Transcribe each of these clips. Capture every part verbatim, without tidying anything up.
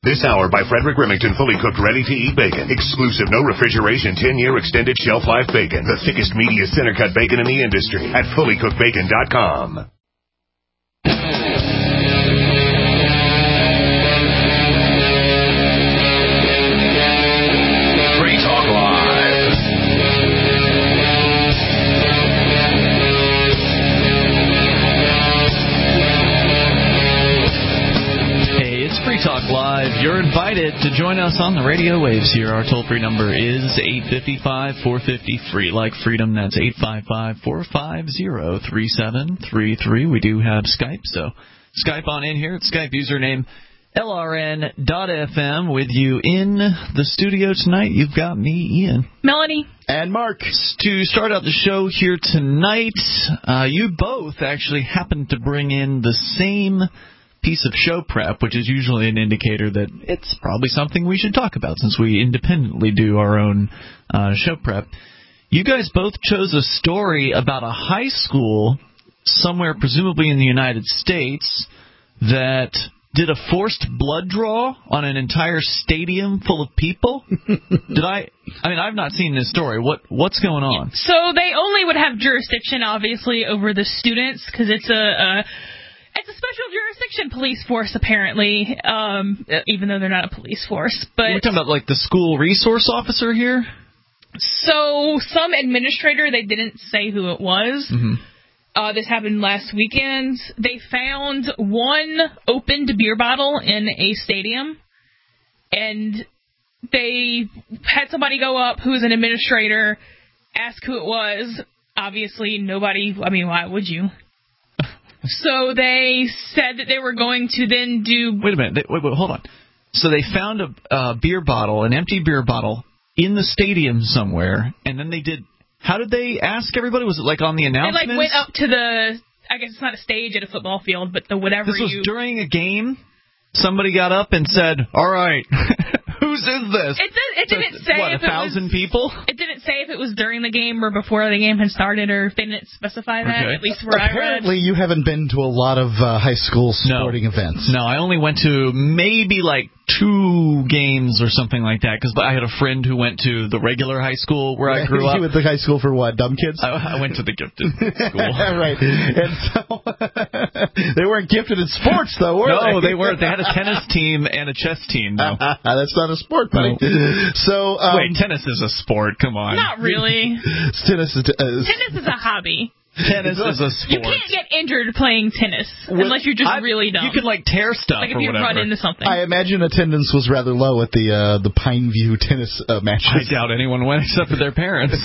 This hour by Frederick Remington, fully cooked, ready-to-eat bacon. Exclusive, no refrigeration, ten-year extended shelf life bacon. The thickest, meatiest, center-cut bacon in the industry at fully cooked bacon dot com. Free Talk Live. Hey, it's Free Talk Live. You're invited to join us on the radio waves here. Our toll-free number is eight five five, four five zero, free like freedom. That's eight five five, four five zero, three seven three three. We do have Skype, so Skype on in here. It's Skype username L R N dot F M. With you in the studio tonight, you've got me, Ian. Melanie. And Mark. To start out the show here tonight, uh, you both actually happen to bring in the same piece of show prep, which is usually an indicator that it's probably something we should talk about since we independently do our own uh, show prep. You guys both chose a story about a high school somewhere presumably in the United States that did a forced blood draw on an entire stadium full of people. Did I? I mean, I've not seen this story. What What's going on? So they only would have jurisdiction, obviously, over the students because it's a, a it's a special jurisdiction police force, apparently, um, even though they're not a police force. But we're talking about like the school resource officer here. So some administrator, they didn't say who it was. Mm-hmm. Uh, this happened last weekend. They found one opened beer bottle in a stadium, and they had somebody go up who was an administrator, ask who it was. Obviously, nobody, I mean, why would you? So they said that they were going to then do... Wait a minute. They, wait, wait, hold on. So they found a uh, beer bottle, an empty beer bottle, in the stadium somewhere, and then they did... How did they ask everybody? Was it like on the announcements? They like went up to the, I guess it's not a stage at a football field, but the whatever This was you... during a game? Somebody got up and said, all right, whose is this? It, did, it didn't say what, if a thousand it was, people? It didn't say if it was during the game or before the game had started, or if they didn't specify that, Okay. at least where Apparently I read. you haven't been to a lot of uh, high school sporting no. events. No, I only went to maybe like two games or something like that, because I had a friend who went to the regular high school where I grew up. You went to high school for what, dumb kids? I, I went to the gifted school. Right. And so they weren't gifted in sports, though, were they? No, they weren't. They had a tennis team and a chess team, though. That's not a sport, buddy. No. So, um, Wait, tennis is a sport. Come on. Not really. tennis is... Uh, Tennis is a hobby. Tennis is a sport. You can't get injured playing tennis Well, unless you're just I, really dumb. You can, like, tear stuff like if or you whatever. run into something. I imagine attendance was rather low at the uh, the Pineview tennis uh, matches. I doubt anyone went except for their parents.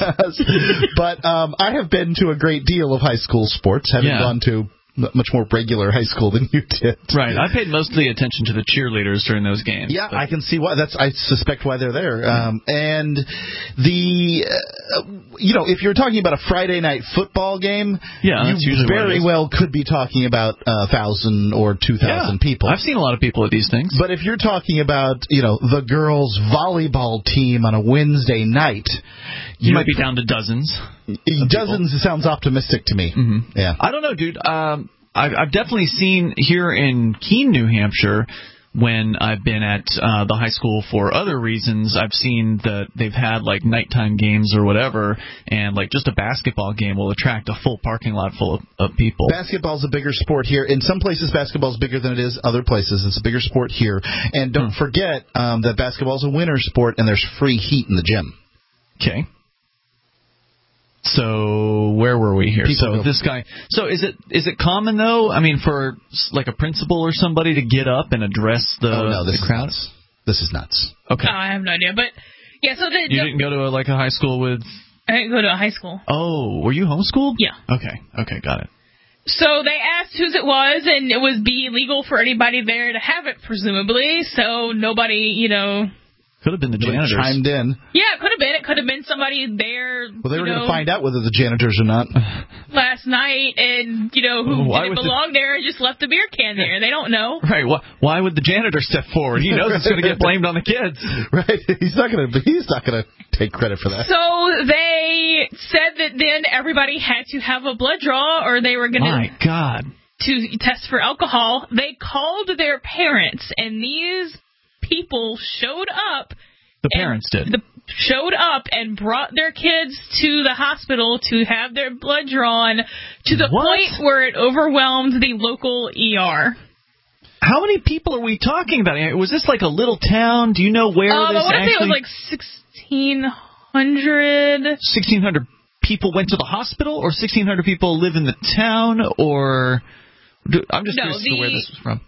But um, I have been to a great deal of high school sports, having Yeah. gone to much more regular high school than you did. Right. I paid most of the attention to the cheerleaders during those games. Yeah, but. I can see why. That's I suspect why they're there. Um, and the, uh, you know, if you're talking about a Friday night football game, Yeah, that's you usually what it very is. well could be talking about a thousand or two thousand Yeah. people. I've seen a lot of people at these things. But if you're talking about, you know, the girls' volleyball team on a Wednesday night, you might be down to dozens. Dozens sounds optimistic to me. Mm-hmm. Yeah. I don't know, dude. Um, I've, I've definitely seen here in Keene, New Hampshire, when I've been at uh, the high school for other reasons, I've seen that they've had like nighttime games or whatever, and like just a basketball game will attract a full parking lot full of, of people. Basketball's a bigger sport here. In some places, basketball's bigger than it is other places. It's a bigger sport here. And don't Hmm. forget um, that basketball's a winter sport, and there's free heat in the gym. Okay. So where were we here? People so go- this guy. So is it is it common though? I mean, for like a principal or somebody to get up and address the, oh, no, this the crowd? Is nuts. This is nuts. Okay. Oh, I have no idea. But, yeah, so the... You the, didn't go to a, like a high school with... I didn't go to a high school. Oh, were you homeschooled? Yeah. Okay. Okay, got it. So they asked whose it was, and it was be illegal for anybody there to have it, presumably. So nobody, you know... Could have been the Really janitors. chimed in. Yeah, it could have been. It could have been somebody there, Well, they you were going know, to find out whether the janitors or not. last night, and, you know, who Why didn't would the- belong there and just left a beer can there. They don't know. Right. Why, why would the janitor step forward? He knows it's going to get blamed on the kids. Right? He's not going to. He's not going to take credit for that. So they said that then everybody had to have a blood draw, or they were going My to God. to test for alcohol. They called their parents, and these people showed up. The parents did. The, showed up and brought their kids to the hospital to have their blood drawn to the What? point where it overwhelmed the local E R. How many people are we talking about? Was this like a little town? Do you know where Um, this I want to actually... say it was like sixteen hundred. sixteen hundred people went to the hospital, or sixteen hundred people live in the town, or... Do, I'm just No, curious the... to where this was from.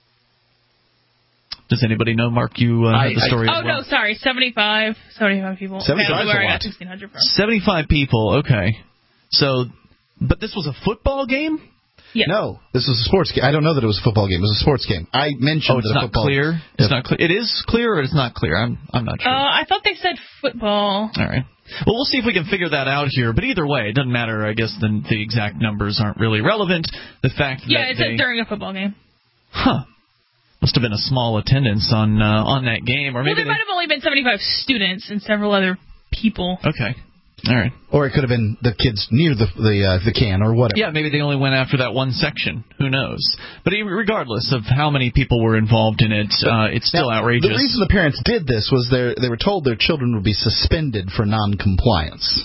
Does anybody know, Mark? You uh, I, have the story I, as oh, well. no, sorry, seventy-five. seventy-five people. seventy-five That's where is a I lot. got sixteen hundred from. seventy-five people, okay. So, but this was a football game? Yes. No, this was a sports game. I don't know that it was a football game. It was a sports game. I mentioned Oh, it's that not football. clear? It's Yeah. not clear. It is clear, or it's not clear? I'm I'm not sure. Uh, I thought they said football. All right. Well, we'll see if we can figure that out here. But either way, it doesn't matter. I guess the, the exact numbers aren't really relevant. The fact Yeah, that it they... said during a football game. Huh. Must have been a small attendance on uh, on that game, or Well, maybe there they... might have only been seventy-five students and several other people. Okay. All right. Or it could have been the kids near the the uh, the can or whatever. Yeah, maybe they only went after that one section. Who knows? But even regardless of how many people were involved in it, uh, it's still Now, outrageous. The reason the parents did this was they they were told their children would be suspended for non-compliance.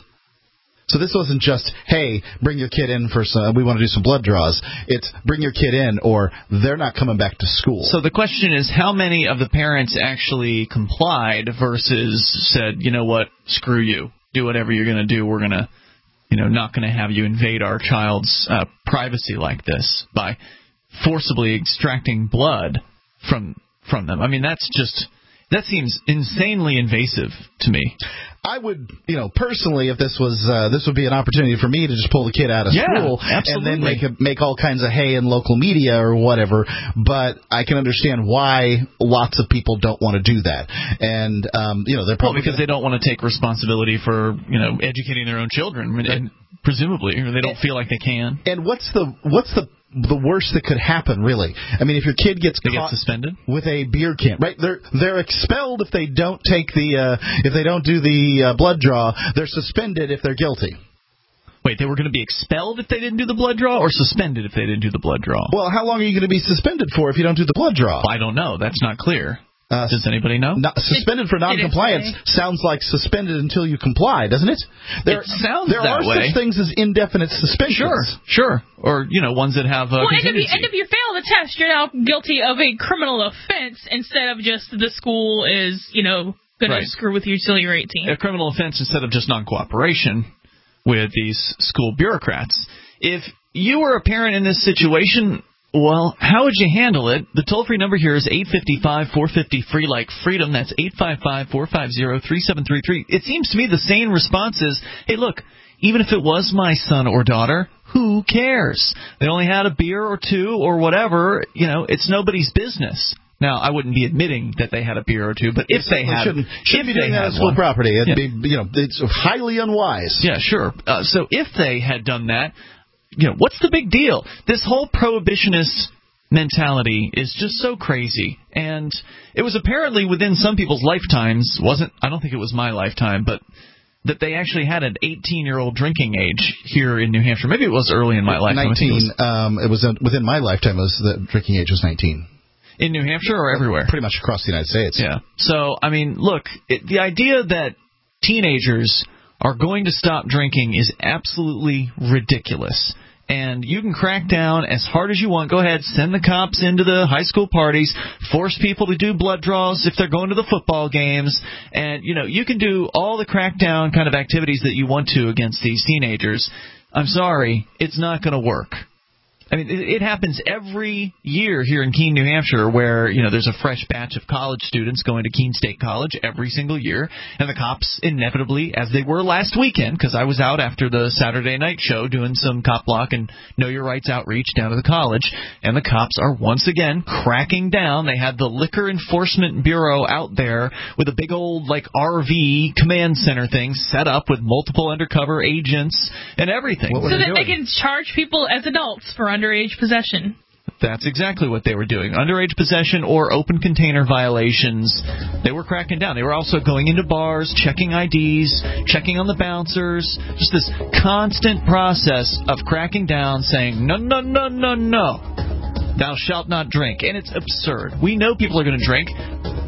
So this wasn't just, hey, bring your kid in for some, we want to do some blood draws. It's bring your kid in or they're not coming back to school. So the question is, how many of the parents actually complied versus said, you know what, screw you, do whatever you're going to do. We're going to, you know, not going to have you invade our child's uh, privacy like this by forcibly extracting blood from from them. I mean, that's just, that seems insanely invasive to me. I would, you know, personally, if this was, uh, this would be an opportunity for me to just pull the kid out of Yeah, school absolutely. and then make a, make all kinds of hay in local media or whatever. But I can understand why lots of people don't want to do that. And, um, you know, they're Well, probably because they don't want to take responsibility for, you know, educating their own children, and, and presumably, or they don't feel like they can. And what's the what's the the worst that could happen, really? I mean, if your kid gets They get caught suspended? with a beer can, right? They're they're expelled if they don't take the uh, if they don't do the uh, blood draw. They're suspended if they're guilty. Wait, they were going to be expelled if they didn't do the blood draw, or suspended if they didn't do the blood draw? Well, how long are you going to be suspended for if you don't do the blood draw? Well, I don't know. That's not clear. Uh, Does anybody know? Not, suspended for non-compliance sounds like suspended until you comply, doesn't it? There, It sounds there that are way. such things as indefinite suspensions. Sure, sure. Or, you know, ones that have uh, Well, and if, you, contingency. and if you fail the test, you're now guilty of a criminal offense instead of just the school is, you know, going Right. to screw with you till you're eighteen. A criminal offense instead of just non-cooperation with these school bureaucrats. If you were a parent in this situation, well, how would you handle it? The toll-free number here is eight five five, four five zero, free like freedom. That's eight five five, four five zero, three seven three three. It seems to me the sane response is, hey, look, even if it was my son or daughter, who cares? They only had a beer or two or whatever. You know, it's nobody's business. Now, I wouldn't be admitting that they had a beer or two, but if they had, shouldn't, shouldn't if be they doing that had on school one, property. It'd yeah. be, you know, it's highly unwise. Yeah, sure. Uh, so if they had done that, you know, what's the big deal? This whole prohibitionist mentality is just so crazy, and it was apparently within some people's lifetimes. wasn't I don't think it was my lifetime, but that they actually had an eighteen-year-old drinking age here in New Hampshire. Maybe it was early in my lifetime. I think nineteen. it was Um, it was uh, within my lifetime. It was the drinking age was nineteen. in New Hampshire or everywhere? Pretty much across the United States. Yeah. So, I mean, look, it, the idea that teenagers are going to stop drinking is absolutely ridiculous. And you can crack down as hard as you want. Go ahead, send the cops into the high school parties, force people to do blood draws if they're going to the football games. And, you know, you can do all the crackdown kind of activities that you want to against these teenagers. I'm sorry, it's not going to work. I mean, it, it happens every year here in Keene, New Hampshire, where, you know, there's a fresh batch of college students going to Keene State College every single year, and the cops inevitably, as they were last weekend, because I was out after the Saturday night show doing some cop block and Know Your Rights outreach down to the college, and the cops are once again cracking down. They had the Liquor Enforcement Bureau out there with a big old, like, R V command center thing set up with multiple undercover agents and everything. What were So they that they doing? can charge people as adults for underage possession. That's exactly what they were doing. Underage possession or open container violations. They were cracking down. They were also going into bars, checking I Ds, checking on the bouncers. Just this constant process of cracking down, saying, no, no, no, no, no. Thou shalt not drink. And it's absurd. We know people are going to drink.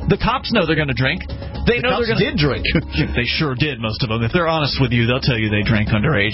The cops know they're going to drink. They the know cops they're going to did drink. They sure did, most of them. If they're honest with you, they'll tell you they drank underage.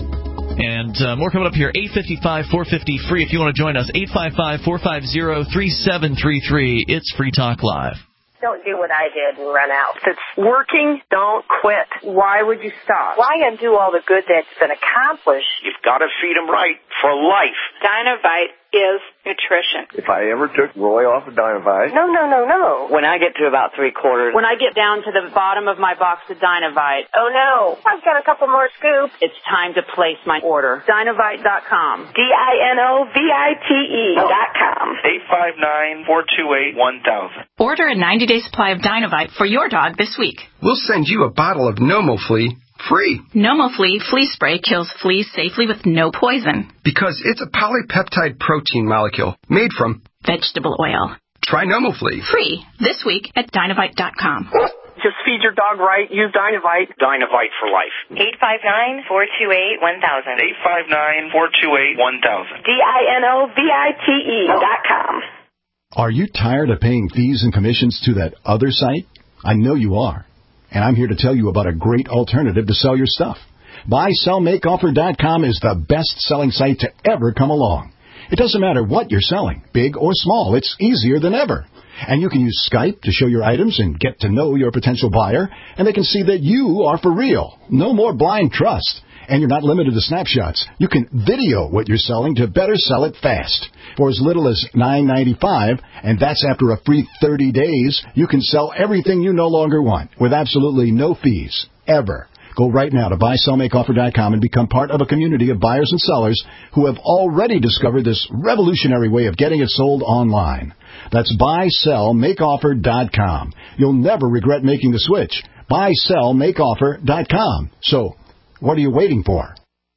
And uh, more coming up here, eight five five, four five zero, free. If you want to join us, eight five five, four five zero, three seven three three. It's Free Talk Live. Don't do what I did and run out. If it's working, don't quit. Why would you stop? Why undo all the good that's been accomplished? You've got to feed them right for life. Dynovite is nutrition. If I ever took Roy off of Dynovite... No, no, no, no. When I get to about three quarters, when I get down to the bottom of my box of Dynovite... Oh, no. I've got a couple more scoops. It's time to place my order. Dynovite dot com. D I N O V I T E dot com. eight five nine, four two eight, one thousand. Order a ninety-day supply of Dynovite for your dog this week. We'll send you a bottle of NomoFlea free. NomoFlea flea spray kills fleas safely with no poison. Because it's a polypeptide protein molecule made from vegetable oil. Try NomoFlea. Free this week at Dynovite dot com. Just feed your dog right. Use Dynovite. Dynovite for life. eight five nine, four two eight, one thousand. eight five nine, four two eight, one thousand. D I N O V I T E dot com. Are you tired of paying fees and commissions to that other site? I know you are. And I'm here to tell you about a great alternative to sell your stuff. buy sell make offer dot com is the best-selling site to ever come along. It doesn't matter what you're selling, big or small. It's easier than ever. And you can use Skype to show your items and get to know your potential buyer, and they can see that you are for real. No more blind trust. And you're not limited to snapshots. You can video what you're selling to better sell it fast. For as little as nine ninety-five, and that's after a free thirty days, you can sell everything you no longer want with absolutely no fees, ever. Go right now to buy sell make offer dot com and become part of a community of buyers and sellers who have already discovered this revolutionary way of getting it sold online. That's buy sell make offer dot com. You'll never regret making the switch. buy sell make offer dot com. So, what are you waiting for?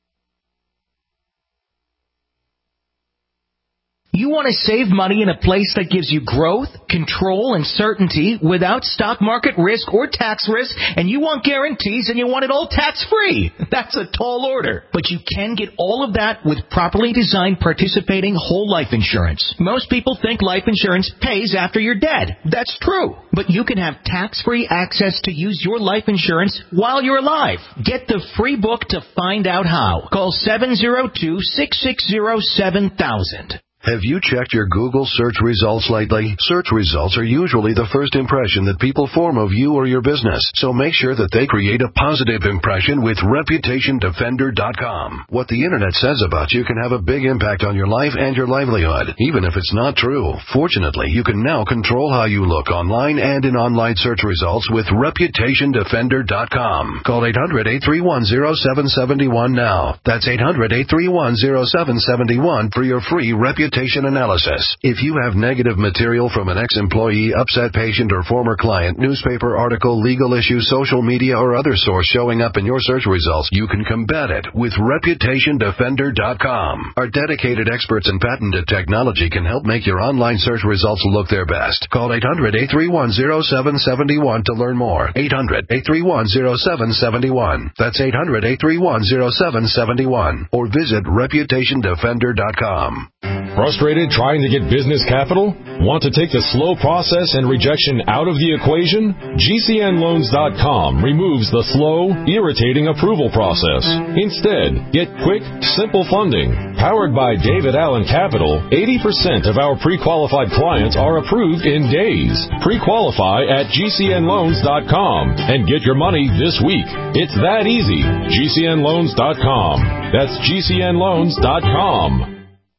You want to save money in a place that gives you growth, control, and certainty without stock market risk or tax risk, and you want guarantees and you want it all tax-free. That's a tall order. But you can get all of that with properly designed participating whole life insurance. Most people think life insurance pays after you're dead. That's true. But you can have tax-free access to use your life insurance while you're alive. Get the free book to find out how. Call seven zero two, six six zero, seven thousand. Have you checked your Google search results lately? Search results are usually the first impression that people form of you or your business, so make sure that they create a positive impression with reputation defender dot com. What the Internet says about you can have a big impact on your life and your livelihood, even if it's not true. Fortunately, you can now control how you look online and in online search results with reputation defender dot com. Call eight hundred, eight three one, zero seven seven one now. That's eight hundred, eight three one, zero seven seven one for your free reputation analysis. If you have negative material from an ex-employee, upset patient, or former client, newspaper article, legal issue, social media, or other source showing up in your search results, you can combat it with reputation defender dot com. Our dedicated experts in patented technology can help make your online search results look their best. Call eight hundred, eight three one, zero seven seven one to learn more. eight hundred, eight three one, zero seven seven one. That's eight hundred, eight three one, zero seven seven one. Or visit reputation defender dot com. Frustrated trying to get business capital? Want to take the slow process and rejection out of the equation? G C N loans dot com removes the slow, irritating approval process. Instead, get quick, simple funding. Powered by David Allen Capital, eighty percent of our pre-qualified clients are approved in days. Pre-qualify at G C N loans dot com and get your money this week. It's that easy. G C N loans dot com. That's G C N loans dot com.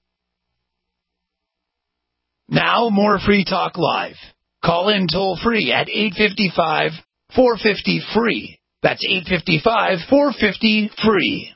Now, more Free Talk Live. Call in toll-free at eight five five, four five zero, free. That's eight five five, four five zero, free.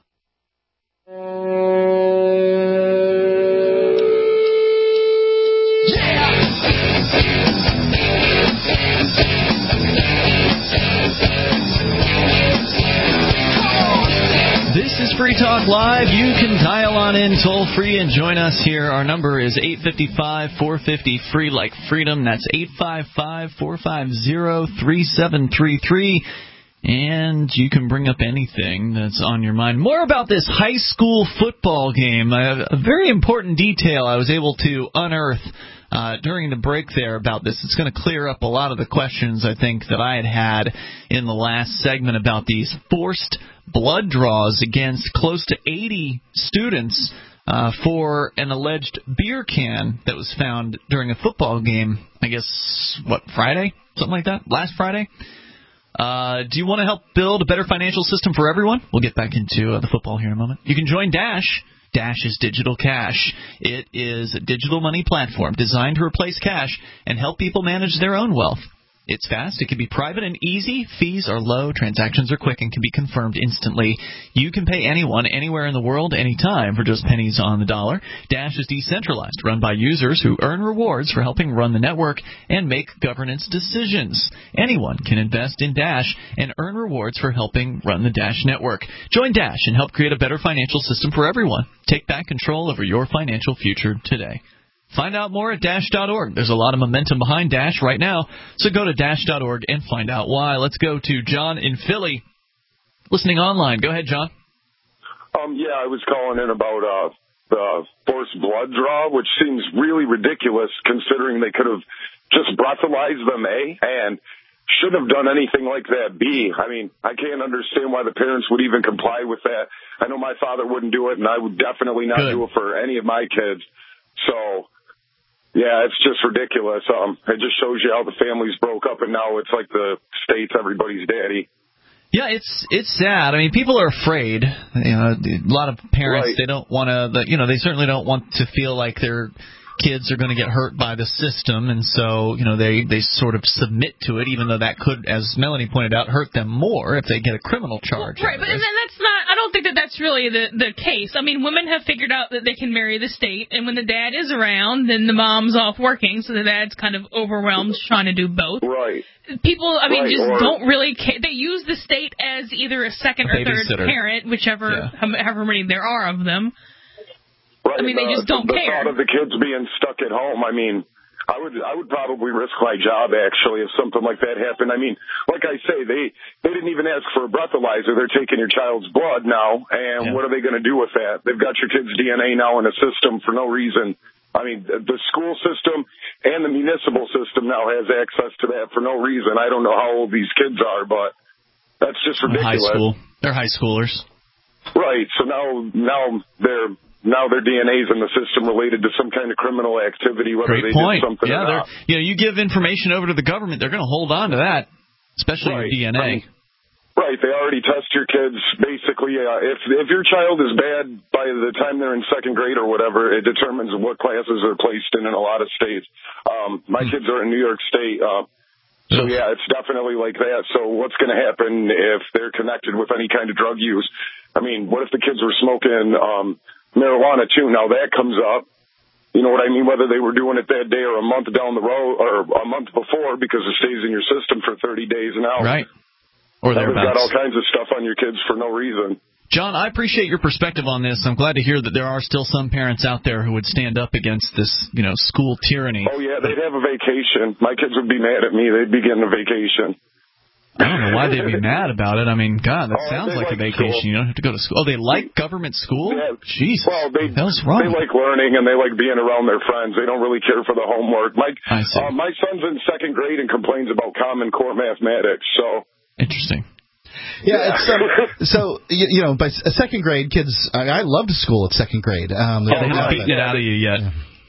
This is Free Talk Live. You can dial on in toll-free and join us here. Our number is eight five five, four five zero, free like freedom. That's eight five five, four five zero, three seven three three. And you can bring up anything that's on your mind. More about this high school football game. A very important detail I was able to unearth uh, during the break there about this. It's going to clear up a lot of the questions, I think, that I had had in the last segment about these forced blood draws against close to eighty students uh, for an alleged beer can that was found during a football game, I guess, what, Friday? Something like that? Last Friday? Uh, do you want to help build a better financial system for everyone? We'll get back into uh, the football here in a moment. You can join Dash. Dash is digital cash. It is a digital money platform designed to replace cash and help people manage their own wealth. It's fast. It can be private and easy. Fees are low. Transactions are quick and can be confirmed instantly. You can pay anyone, anywhere in the world, anytime for just pennies on the dollar. Dash is decentralized, run by users who earn rewards for helping run the network and make governance decisions. Anyone can invest in Dash and earn rewards for helping run the Dash network. Join Dash and help create a better financial system for everyone. Take back control over your financial future today. Find out more at Dash dot org. There's a lot of momentum behind Dash right now, so go to Dash dot org and find out why. Let's go to John in Philly, listening online. Go ahead, John. Um, yeah, I was calling in about uh, the forced blood draw, which seems really ridiculous considering they could have just breathalyzed them, A, and shouldn't have done anything like that, B. I mean, I can't understand why the parents would even comply with that. I know my father wouldn't do it, and I would definitely not Good. do it for any of my kids. So... yeah, it's just ridiculous. Um, it just shows you how the families broke up, and now it's like the state's everybody's daddy. Yeah, it's it's sad. I mean, people are afraid. You know, a lot of parents right. they don't want to. You know, they certainly don't want to feel like their kids are going to get hurt by the system, and so you know they they sort of submit to it, even though that could, as Melanie pointed out, hurt them more if they get a criminal charge. Well, right, but and then that's not. I don't think that that's really the the case. I mean, women have figured out that they can marry the state, and when the dad is around, then the mom's off working, so the dad's kind of overwhelmed trying to do both. Right. People, I mean, right, just or, don't really care. They use the state as either a second a or third parent, whichever, yeah. however many there are of them. Right. I mean, they just don't the, care. The thought of the kids being stuck at home, I mean, I would I would probably risk my job, actually, if something like that happened. I mean, like I say, they, they didn't even ask for a breathalyzer. They're taking your child's blood now, and yeah. what are they going to do with that? They've got your kid's D N A now in a system for no reason. I mean, the school system and the municipal system now has access to that for no reason. I don't know how old these kids are, but that's just ridiculous. High school. They're high schoolers. Right. So now, now they're... now their D N A's in the system related to some kind of criminal activity, whether Great they point. did something yeah, or not. You know, you give information over to the government, they're going to hold on to that, especially right. your D N A. Right. right. They already test your kids. Basically, uh, if if your child is bad by the time they're in second grade or whatever, it determines what classes are placed in in a lot of states. Um, my hmm. kids are in New York State. Uh, so, yeah, it's definitely like that. So what's going to happen if they're connected with any kind of drug use? I mean, what if the kids were smoking... Um, marijuana too? Now that comes up, you know what I mean, whether they were doing it that day or a month down the road or a month before, because it stays in your system for thirty days now. Right. Or they've got all thereabouts. kinds of stuff on your kids for no reason. John, I appreciate your perspective on this. I'm glad to hear that there are still some parents out there who would stand up against this, you know, school tyranny. Oh yeah, they'd have a vacation. My kids would be mad at me. They'd be getting a vacation. I don't know why they'd be mad about it. I mean, God, that oh, sounds like, like a vacation. School. You don't have to go to school. Oh, they like government school? Yeah. Jesus. Well, they, What's wrong? they like learning and they like being around their friends. They don't really care for the homework. My, I see. Uh, my son's in second grade and complains about Common Core mathematics. So Interesting. Yeah, it's, um, so you, you know, by second grade, kids. I, I loved school at second grade. Um, yeah, they haven't beaten it out of you yet.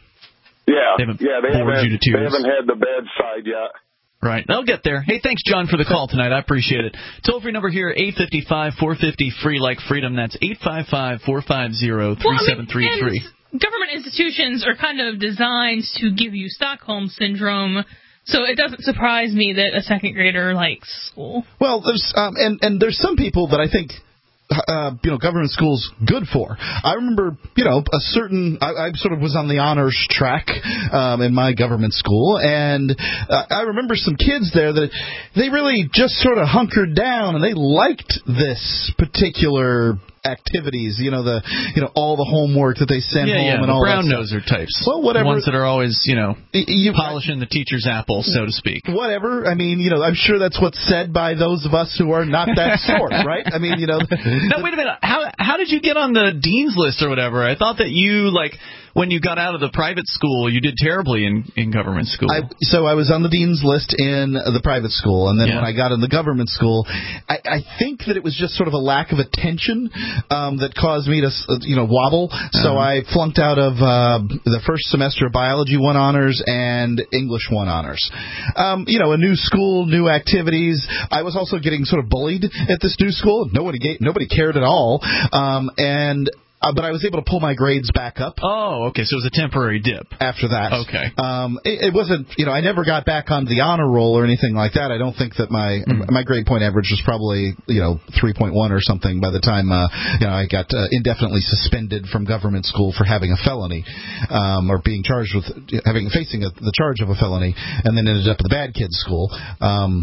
Yeah, they haven't yeah, they bored haven't, you to tears. They haven't had the bad side yet. Right. They'll get there. Hey, thanks, John, for the call tonight. I appreciate it. Toll-free number here, eight five five, four five zero, free like freedom. That's eight five five, four five zero, three seven three three. Well, I mean, government institutions are kind of designed to give you Stockholm Syndrome, so it doesn't surprise me that a second grader likes school. Well, there's um, and, and there's some people that I think... Uh, you know, government school's good for. I remember, you know, a certain, I, I sort of was on the honors track um, in my government school, and uh, I remember some kids there that they really just sort of hunkered down, and they liked this particular activities, you know, the you know all the homework that they send yeah, home yeah, and the all brown that noser types. Well, whatever. The ones that are always, you know, you, polishing the teacher's apple, so to speak. Whatever. I mean, you know, I'm sure that's what's said by those of us who are not that sort, right? I mean, you know. Now, wait a minute. How how did you get on the dean's list or whatever? I thought that you, like, when you got out of the private school, you did terribly in, in government school. I, so I was on the dean's list in the private school, and then yeah. when I got in the government school, I, I think that it was just sort of a lack of attention um, that caused me to, you know, wobble. Uh-huh. So I flunked out of uh, the first semester of biology one honors and English one honors. Um, you know, a new school, new activities. I was also getting sort of bullied at this new school. Nobody gave, nobody cared at all, um, and. Uh, but I was able to pull my grades back up. Oh, okay. So it was a temporary dip. After that. Okay. Um, it, it wasn't, you know, I never got back on the honor roll or anything like that. I don't think that my mm. my grade point average was probably, you know, three point one or something by the time, uh, you know, I got uh, indefinitely suspended from government school for having a felony, um, or being charged with having facing a, the charge of a felony, and then ended up at the bad kids school. Um,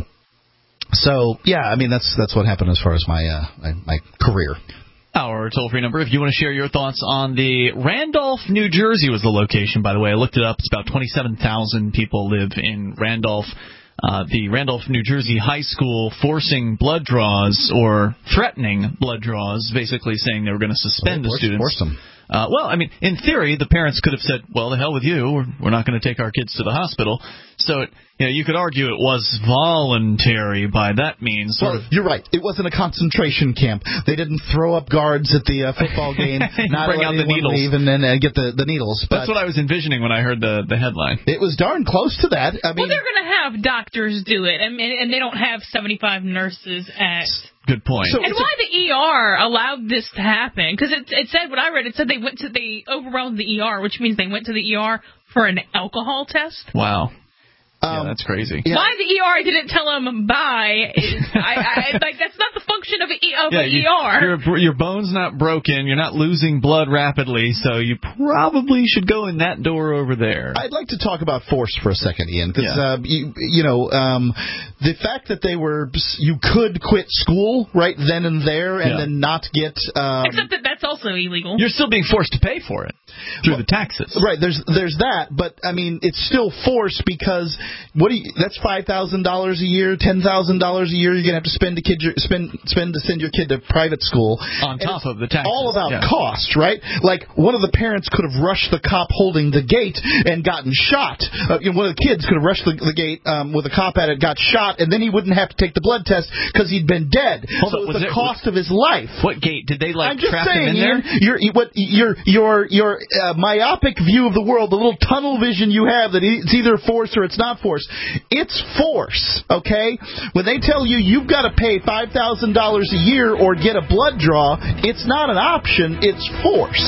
so, yeah, I mean, that's that's what happened as far as my uh, my, my career. Our toll-free number, if you want to share your thoughts on the Randolph, New Jersey was the location, by the way. I looked it up. It's about twenty-seven thousand people live in Randolph. Uh, the Randolph, New Jersey high school forcing blood draws or threatening blood draws, basically saying they were going to suspend well, the students. Force them. Uh, well, I mean, in theory, the parents could have said, well, the hell with you. We're, we're not going to take our kids to the hospital. So, it, you know, you could argue it was voluntary by that means. Sort well, of. You're right. It wasn't a concentration camp. They didn't throw up guards at the uh, football game, not bring let out the needles. leave and then uh, get the, the needles. But that's what I was envisioning when I heard the, the headline. It was darn close to that. I mean, well, they're going to have doctors do it, I mean, and they don't have seventy-five nurses at... Good point. So and why a, the E R allowed this to happen? Because it, it said, what I read, it said they went to, they overwhelmed the E R, which means they went to the E R for an alcohol test. Wow. Um, yeah, that's crazy. Yeah. Why the E R didn't tell them bye? Is, I, I, like that's not the function of, a, of yeah, an you, E R. Your, your bone's not broken. You're not losing blood rapidly, so you probably should go in that door over there. I'd like to talk about force for a second, Ian, because yeah. uh, you, you know um, the fact that they were you could quit school right then and there and yeah. then not get um, except that that's also illegal. You're still being forced to pay for it through well, the taxes. Right. There's there's that, but I mean it's still forced because what do you? That's five thousand dollars a year, ten thousand dollars a year. You're gonna have to spend to kid your, spend spend to send your kid to private school on top of the taxes. All about yeah. cost, right? Like one of the parents could have rushed the cop holding the gate and gotten shot. Uh, you know, one of the kids could have rushed the, the gate um, with a cop at it, got shot, and then he wouldn't have to take the blood test because he'd been dead. Hold so up, it's the there, cost of his life. What gate did they like I'm just trap saying, him in there? Ian, your what your your your uh, myopic view of the world, the little tunnel vision you have that it's either force or it's not force. It's force. Okay? When they tell you you've got to pay five thousand dollars a year or get a blood draw, it's not an option, it's force.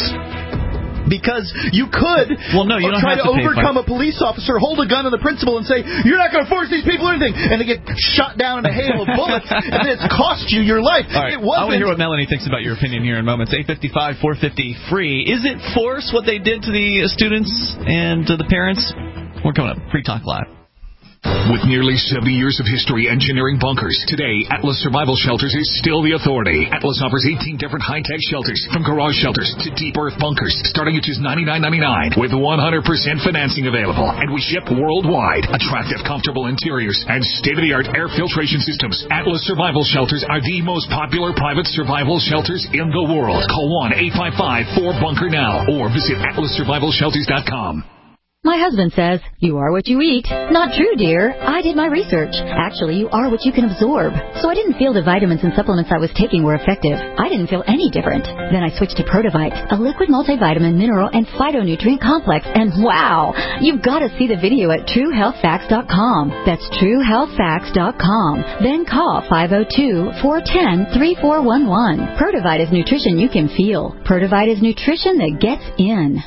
Because you could well, no, you don't try have to, to overcome a police officer, hold a gun to the principal, and say, you're not going to force these people or anything. And they get shot down in a hail of bullets, and then it's cost you your life. All right. It wasn't. I want to hear what Melanie thinks about your opinion here in moments. eight fifty-five, four fifty, free. Is it force what they did to the students and to the parents? We're coming up. Free Talk Live. With nearly seventy years of history engineering bunkers, today Atlas Survival Shelters is still the authority. Atlas offers eighteen different high-tech shelters, from garage shelters to deep earth bunkers, starting at just ninety-nine ninety-nine, with one hundred percent financing available. And we ship worldwide. Attractive, comfortable interiors and state-of-the-art air filtration systems. Atlas Survival Shelters are the most popular private survival shelters in the world. Call one eight five five, four bunker now or visit atlas survival shelters dot com. My husband says, you are what you eat. Not true, dear. I did my research. Actually, you are what you can absorb. So I didn't feel the vitamins and supplements I was taking were effective. I didn't feel any different. Then I switched to Protovite, a liquid multivitamin, mineral, and phytonutrient complex. And wow, you've got to see the video at true health facts dot com. That's true health facts dot com. Then call five oh two, four one zero, three four one one. Protovite is nutrition you can feel. Protovite is nutrition that gets in.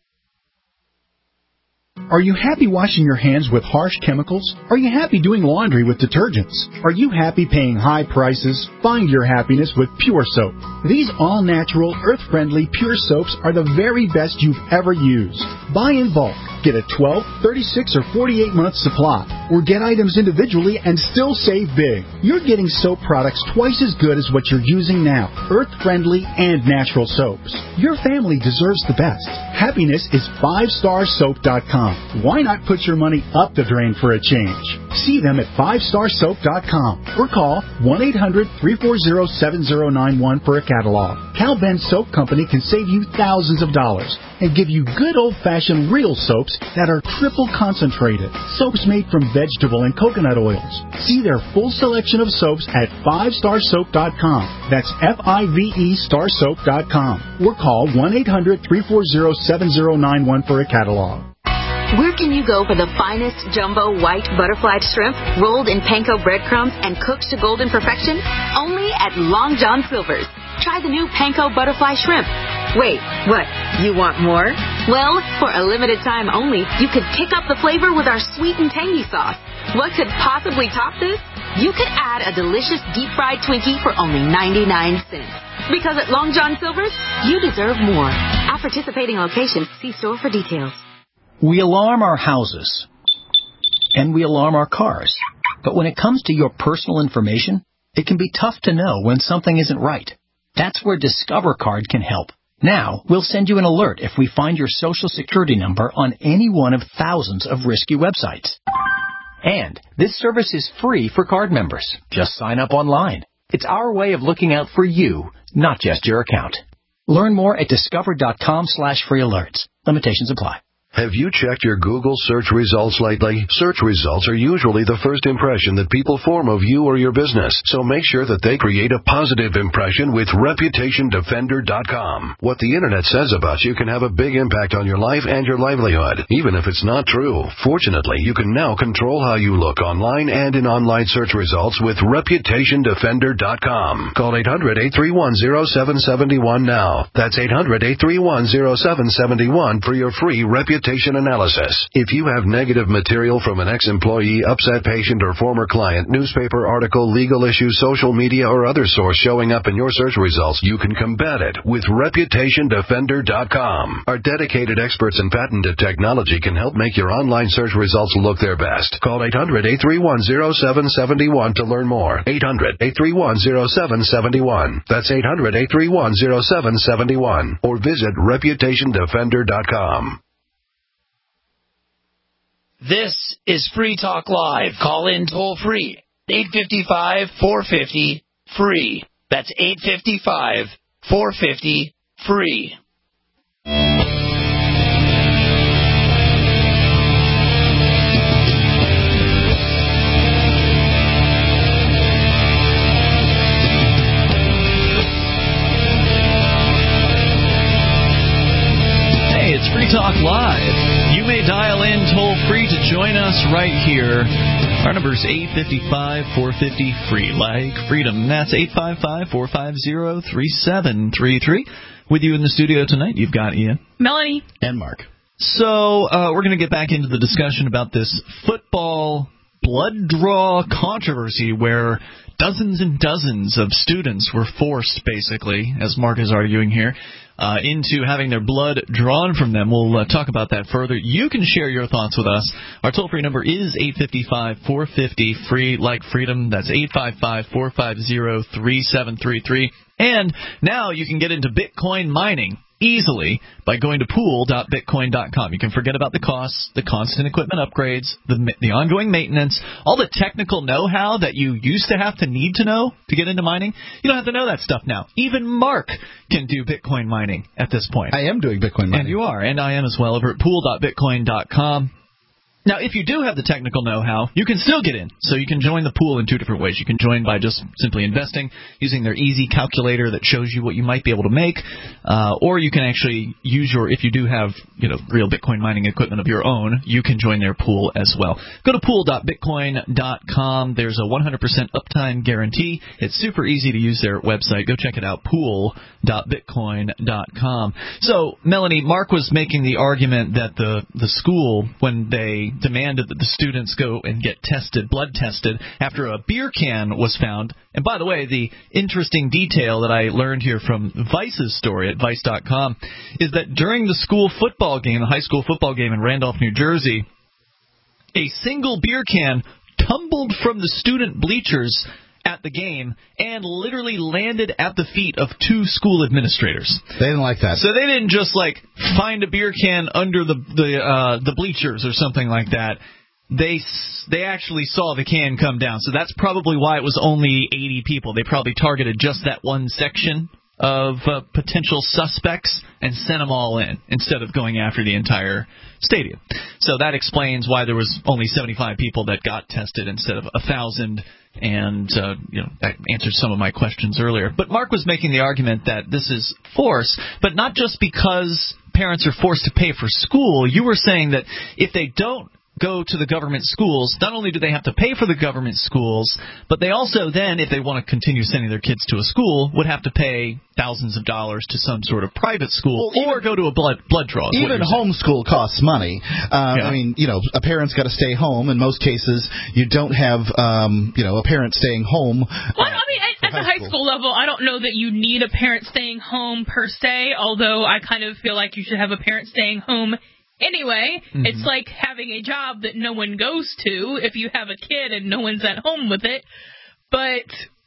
Are you happy washing your hands with harsh chemicals? Are you happy doing laundry with detergents? Are you happy paying high prices? Find your happiness with Pure Soap. These all-natural, earth-friendly Pure Soaps are the very best you've ever used. Buy in bulk. Get a twelve, thirty-six, or forty-eight month supply, or get items individually and still save big. You're getting soap products twice as good as what you're using now, earth-friendly and natural soaps. Your family deserves the best. Happiness is five star soap dot com. Why not put your money up the drain for a change? See them at five star soap dot com or call one eight hundred, three four zero, seven zero nine one for a catalog. Cal Ben Soap Company can save you thousands of dollars and give you good old-fashioned real soaps that are triple concentrated. Soaps made from vegetable and coconut oils. See their full selection of soaps at five star soap dot com. That's F I V E star soap dot com. Or call one eight hundred, three four zero, seven zero nine one for a catalog. Where can you go for the finest jumbo white butterfly shrimp rolled in panko breadcrumbs and cooked to golden perfection? Only at Long John Silver's. Try the new panko butterfly shrimp. Wait, what? You want more? Well, for a limited time only, you could pick up the flavor with our sweet and tangy sauce. What could possibly top this? You could add a delicious deep-fried Twinkie for only ninety-nine cents. Because at Long John Silver's, you deserve more. At participating locations, see store for details. We alarm our houses, and we alarm our cars. But when it comes to your personal information, it can be tough to know when something isn't right. That's where Discover Card can help. Now, we'll send you an alert if we find your social security number on any one of thousands of risky websites. And this service is free for card members. Just sign up online. It's our way of looking out for you, not just your account. Learn more at discover dot com slash free alerts. Limitations apply. Have you checked your Google search results lately? Search results are usually the first impression that people form of you or your business, so make sure that they create a positive impression with reputation defender dot com. What the Internet says about you can have a big impact on your life and your livelihood, even if it's not true. Fortunately, you can now control how you look online and in online search results with reputation defender dot com. Call eight hundred, eight three one, zero seven seven one now. That's eight hundred, eight three one, zero seven seven one for your free reputation analysis. If you have negative material from an ex-employee, upset patient, or former client, newspaper article, legal issue, social media, or other source showing up in your search results, you can combat it with reputation defender dot com. Our dedicated experts in patented technology can help make your online search results look their best. Call eight hundred, eight three one, zero seven seven one to learn more. eight hundred, eight three one, zero seven seven one. That's eight hundred, eight three one, zero seven seven one. Or visit reputation defender dot com. This is Free Talk Live. Call in toll free. eight five five, four five zero, free. That's eight five five, four five zero, free. Hey, it's Free Talk Live. You may dial in toll-free to join us right here. Our number is eight five five, four five zero, free, like freedom. That's eight five five, four five zero, three seven three three. With you in the studio tonight, you've got Ian. Melanie. And Mark. So uh, we're going to get back into the discussion about this football blood draw controversy where dozens and dozens of students were forced, basically, as Mark is arguing here, Uh, into having their blood drawn from them. We'll uh, talk about that further. You can share your thoughts with us. Our toll-free number is eight five five, four five zero, free, like freedom. That's eight five five, four five zero, three seven three three. And now you can get into Bitcoin mining easily by going to pool dot bitcoin dot com. You can forget about the costs, the constant equipment upgrades, the the ongoing maintenance, all the technical know-how that you used to have to need to know to get into mining. You don't have to know that stuff now. Even Mark can do Bitcoin mining at this point. I am doing Bitcoin mining. And you are, and I am as well, over at pool dot bitcoin dot com. Now, if you do have the technical know-how, you can still get in. So you can join the pool in two different ways. You can join by just simply investing, using their easy calculator that shows you what you might be able to make, uh, or you can actually use your, if you do have, you know, real Bitcoin mining equipment of your own, you can join their pool as well. Go to pool dot bitcoin dot com. There's a one hundred percent uptime guarantee. It's super easy to use their website. Go check it out, pool dot bitcoin dot com. So, Melanie, Mark was making the argument that the, the school, when they demanded that the students go and get tested, blood tested, after a beer can was found. And by the way, the interesting detail that I learned here from Vice's story at vice dot com is that during the school football game, the high school football game in Randolph, New Jersey, a single beer can tumbled from the student bleachers at the game and literally landed at the feet of two school administrators. They didn't like that. So they didn't just like find a beer can under the the uh, the bleachers or something like that. They they actually saw the can come down. So that's probably why it was only eighty people. They probably targeted just that one section of uh, potential suspects and sent them all in instead of going after the entire stadium. So that explains why there was only seventy-five people that got tested instead of one thousand, and uh, you know, that answered some of my questions earlier. But Mark was making the argument that this is force, but not just because parents are forced to pay for school. You were saying that if they don't go to the government schools, not only do they have to pay for the government schools, but they also then, if they want to continue sending their kids to a school, would have to pay thousands of dollars to some sort of private school, well, or even, go to a blood blood draw. Even homeschool costs money. Uh, yeah. I mean, you know, a parent's got to stay home. In most cases, you don't have, um, you know, a parent staying home. Well, I mean, at, at the high school. school level, I don't know that you need a parent staying home per se, although I kind of feel like you should have a parent staying home anyway. Mm-hmm. It's like having a job that no one goes to if you have a kid and no one's at home with it. But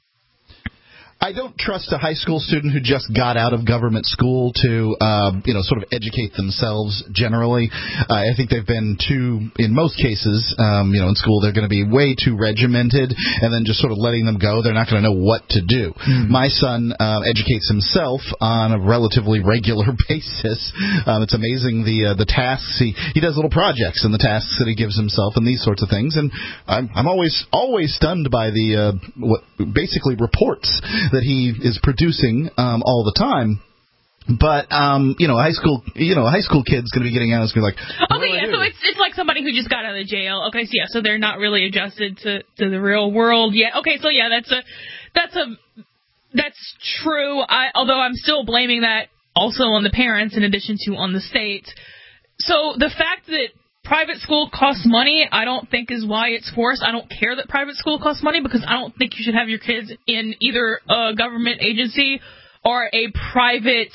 I don't trust a high school student who just got out of government school to, um, you know, sort of educate themselves generally. Uh, I think they've been too, in most cases, um, you know, in school, they're going to be way too regimented, and then just sort of letting them go. They're not going to know what to do. Mm. My son uh, educates himself on a relatively regular basis. Um, it's amazing the uh, the tasks he he does, little projects and the tasks that he gives himself and these sorts of things. And I'm I'm always always stunned by the uh, what basically reports that he is producing um, all the time. But, um, you know, high school, you know, a high school kid's going to be getting out and it's going to be like, okay, yeah, so it's it's like somebody who just got out of jail. Okay, so yeah, so they're not really adjusted to, to the real world yet. Okay, so yeah, that's a, that's a, that's true. I, although I'm still blaming that also on the parents in addition to on the state. So the fact that private school costs money, I don't think is why it's forced. I don't care that private school costs money because I don't think you should have your kids in either a government agency or a private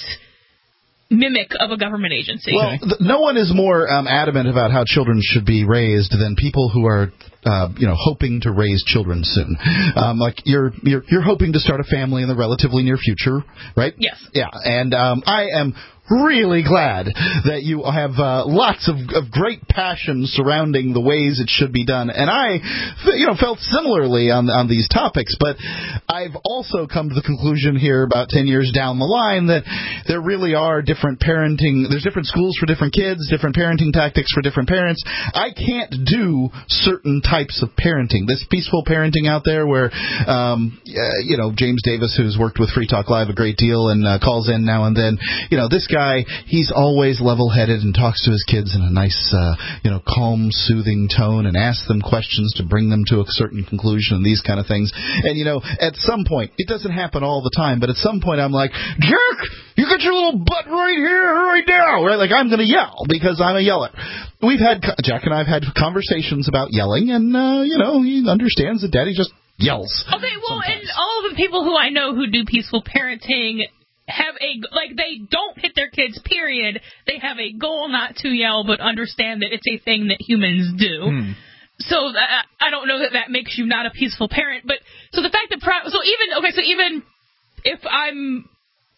mimic of a government agency. Well, th- no one is more um, adamant about how children should be raised than people who are, uh, you know, hoping to raise children soon. Um, like you're, you're, you're hoping to start a family in the relatively near future, right? Yes. Yeah, and um, I am really glad that you have uh, lots of, of great passion surrounding the ways it should be done. And I, you know, felt similarly on on these topics. But I've also come to the conclusion here about ten years down the line that there really are different parenting. There's different schools for different kids, different parenting tactics for different parents. I can't do certain types of parenting. This peaceful parenting out there where, um, uh, you know, James Davis, who's worked with Free Talk Live a great deal and uh, calls in now and then, you know, this guy, he's always level-headed and talks to his kids in a nice, uh, you know, calm, soothing tone and asks them questions to bring them to a certain conclusion and these kind of things. And, you know, at some point, it doesn't happen all the time, but at some point I'm like, jerk, you got your little butt right here, right now, right? Like I'm going to yell because I'm a yeller. We've had, Jack and I have had conversations about yelling, and, uh, you know, he understands that Daddy just yells. Okay, well, sometimes. And all of the people who I know who do peaceful parenting have a, like, they don't hit their kids, period. They have a goal not to yell, but understand that it's a thing that humans do. Hmm. So uh, I don't know that that makes you not a peaceful parent, but, so the fact that, pri- so even, okay, so even if I'm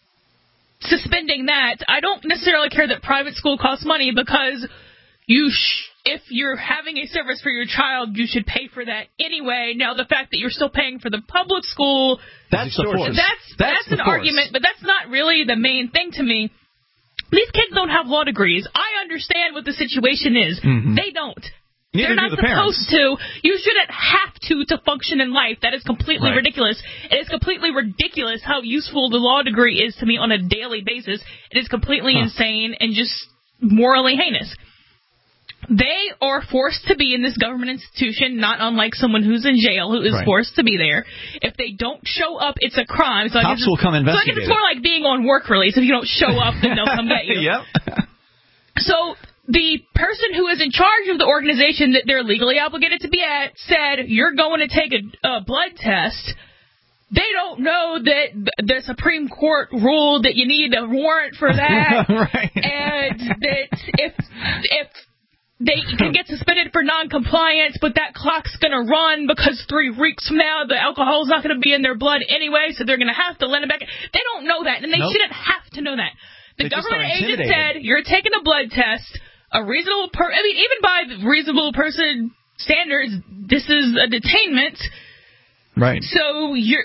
suspending that, I don't necessarily care that private school costs money because you, sh- if you're having a service for your child, you should pay for that anyway. Now, the fact that you're still paying for the public school, that's the force. That's, that's, that's an argument, but that's not really the main thing to me. These kids don't have law degrees. I understand what the situation is. Mm-hmm. They don't. Neither They're not do the supposed parents. to. You shouldn't have to to function in life. That is completely right. ridiculous. It is completely ridiculous how useful the law degree is to me on a daily basis. It is completely huh. insane and just morally heinous. They are forced to be in this government institution, not unlike someone who's in jail who is right. forced to be there. If they don't show up, it's a crime. So Cops will come investigate. So I guess it's more like being on work release. If you don't show up, then they'll come get you. Yep. So the person who is in charge of the organization that they're legally obligated to be at said, you're going to take a, a blood test, they don't know that the Supreme Court ruled that you need a warrant for that, right. and that if if they can get suspended for noncompliance, but that clock's going to run because three weeks from now the alcohol's not going to be in their blood anyway, so they're going to have to let it back. They don't know that, and they nope. shouldn't have to know that. The they government agent said, you're taking a blood test, a reasonable per- I mean, even by reasonable person standards, this is a detainment. Right. So you're...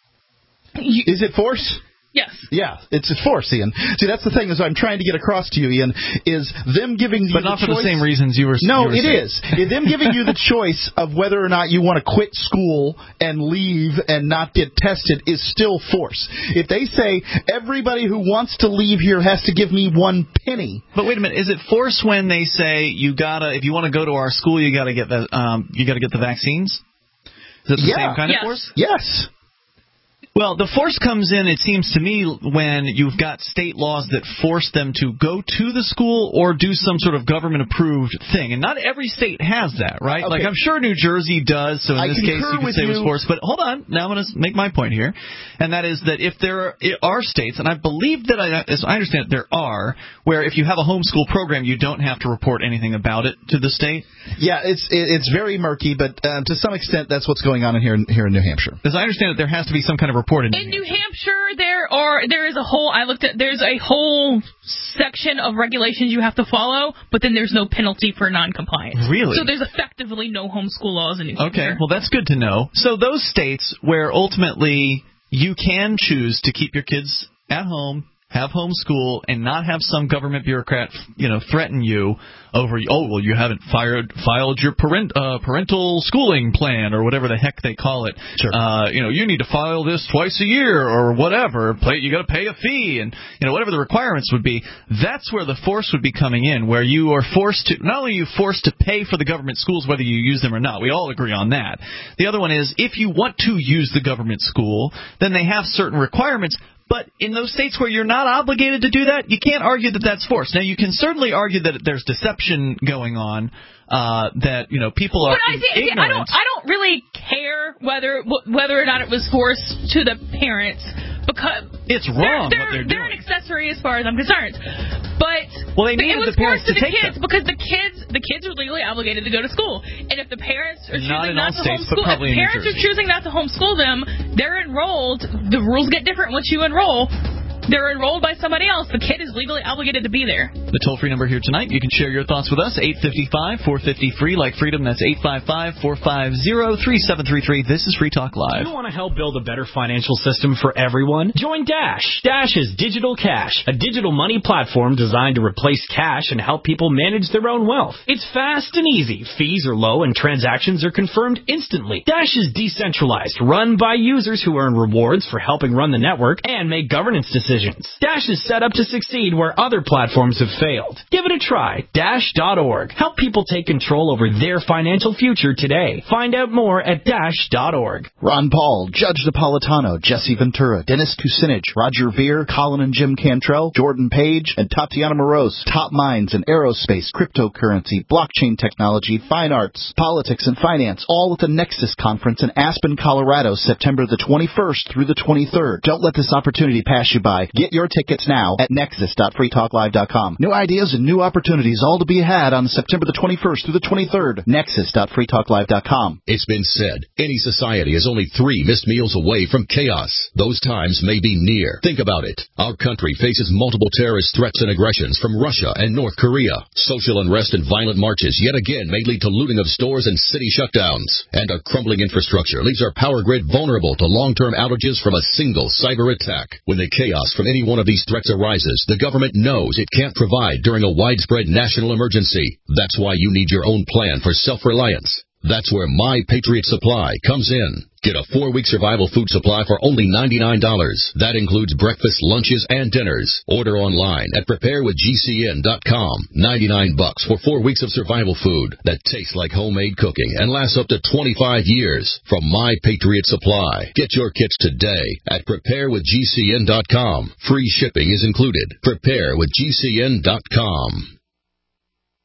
You, is it force? Yes. Yeah, it's a force, Ian. See, that's the thing is I'm trying to get across to you, Ian, is them giving you But not the for choice. the same reasons you were No, you were it saying. is. It's them giving you the choice of whether or not you want to quit school and leave and not get tested is still force. If they say everybody who wants to leave here has to give me one penny. But wait a minute, is it force when they say you gotta if you want to go to our school you gotta get the um you gotta get the vaccines? Is it the yeah. same kind yes. of force? Yes. Well, the force comes in, it seems to me, when you've got state laws that force them to go to the school or do some sort of government-approved thing. And not every state has that, right? Okay. Like, I'm sure New Jersey does, so in I this case you could say it was force. But hold on, now I'm going to make my point here. And that is that if there are states, and I believe that, I, as I understand it, there are, where if you have a homeschool program, you don't have to report anything about it to the state. Yeah, it's it's very murky, but uh, to some extent that's what's going on in here, here in New Hampshire. As I understand it, there has to be some kind of report in In New Hampshire, there are there is a whole I looked at there's a whole section of regulations you have to follow, but then there's no penalty for noncompliance. Really? So there's effectively no homeschool laws in New Hampshire. Okay, well that's good to know. So those states where ultimately you can choose to keep your kids at home, have homeschool, and not have some government bureaucrat, you know, threaten you over, oh, well, you haven't fired, filed your parent, uh, parental schooling plan or whatever the heck they call it. Sure. Uh, you know, you need to file this twice a year or whatever. Play, you got to pay a fee and, you know, whatever the requirements would be. That's where the force would be coming in, where you are forced to, not only are you forced to pay for the government schools whether you use them or not. We all agree on that. The other one is if you want to use the government school, then they have certain requirements. But in those states where you're not obligated to do that, you can't argue that that's force. Now, you can certainly argue that there's deception going on, uh, that, you know, people are but I see, ignorant. I don't, I don't really care whether whether or not it was forced to the parents. Because it's wrong they're, they're, what they're they're doing. an accessory as far as I'm concerned. But well, they it was the parents forced to, to the take kids them. because the kids the kids are legally obligated to go to school. And if the parents are not choosing not to states, homeschool, if parents are choosing not to homeschool them, they're enrolled. The rules get different once you enroll. They're enrolled by somebody else. The kid is legally obligated to be there. The toll-free number here tonight, you can share your thoughts with us, eight five five, four five zero, free, like freedom. That's eight five five, four five zero, three seven three three. This is Free Talk Live. Do you want to help build a better financial system for everyone? Join Dash. Dash is Digital Cash, a digital money platform designed to replace cash and help people manage their own wealth. It's fast and easy. Fees are low and transactions are confirmed instantly. Dash is decentralized, run by users who earn rewards for helping run the network and make governance decisions. Dash is set up to succeed where other platforms have failed. Give it a try. Dash dot org. Help people take control over their financial future today. Find out more at Dash dot org. Ron Paul, Judge Napolitano, Jesse Ventura, Dennis Kucinich, Roger Veer, Colin and Jim Cantrell, Jordan Page, and Tatiana Moroz. Top minds in aerospace, cryptocurrency, blockchain technology, fine arts, politics, and finance, all at the Nexus Conference in Aspen, Colorado, September the twenty-first through the twenty-third. Don't let this opportunity pass you by. Get your tickets now at nexus dot free talk live dot com. New ideas and new opportunities all to be had on September the twenty-first through the twenty-third. nexus dot free talk live dot com. It's been said, any society is only three missed meals away from chaos. Those times may be near. Think about it. Our country faces multiple terrorist threats and aggressions from Russia and North Korea. Social unrest and violent marches yet again may lead to looting of stores and city shutdowns. And a crumbling infrastructure leaves our power grid vulnerable to long-term outages from a single cyber attack. When the chaos from any one of these threats arises, the government knows it can't provide during a widespread national emergency. That's why you need your own plan for self-reliance. That's where My Patriot Supply comes in. Get a four-week survival food supply for only ninety-nine dollars. That includes breakfast, lunches, and dinners. Order online at prepare with G C N dot com. ninety-nine bucks for four weeks of survival food that tastes like homemade cooking and lasts up to twenty-five years from My Patriot Supply. Get your kits today at prepare with G C N dot com. Free shipping is included. prepare with G C N dot com.